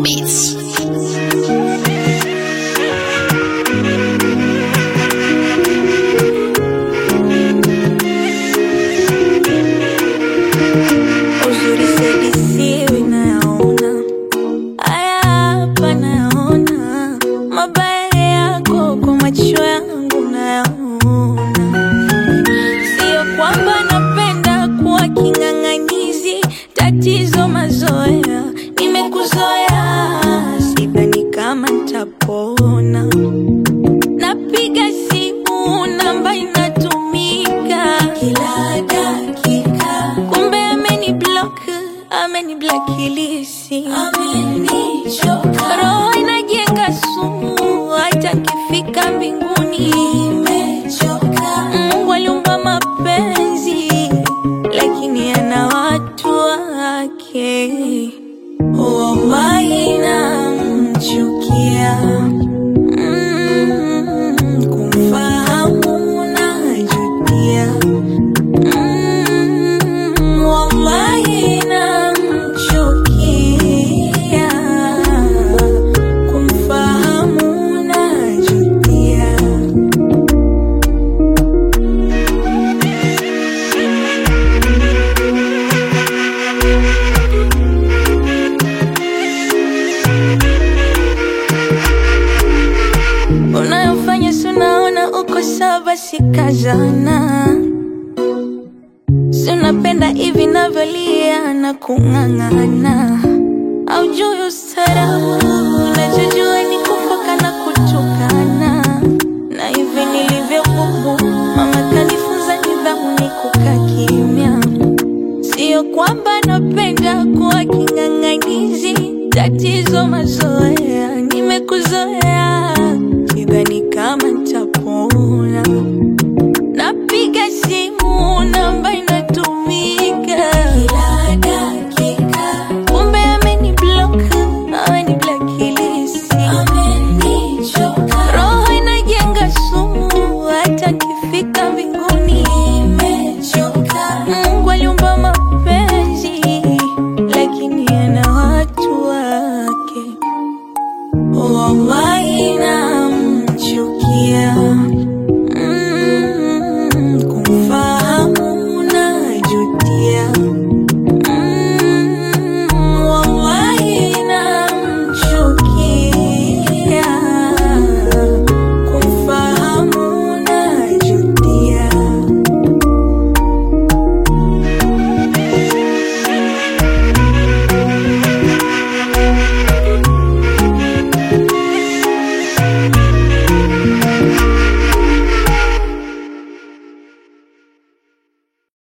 Beats. Uzuri sedisiwi nayaona, haya hapa nayaona, mabaya yako kwa macho yangu nayaona. Sio kwamba napenda kuwa king'ang'anizi, tatizo mazoea, nimekuzoea, sidhani kama nitapona. Napiga simu namba inatumika kila dakika, kumbe ameniblakilisi, amenichoka. Roho inajenga sumu, hata nikifika mbinguni nimechoka. Mungu aliumba mapenzi, lakini ana watu wake. Wallahi namchukia, kumfahamu najutia. Wallahi namchukia, kumfahamu najutia. Unayofanya sunaona uko sawa, sikazana. Sunapenda hivi navyolia na kung'ang'ana, aujui ustarabu, unachojua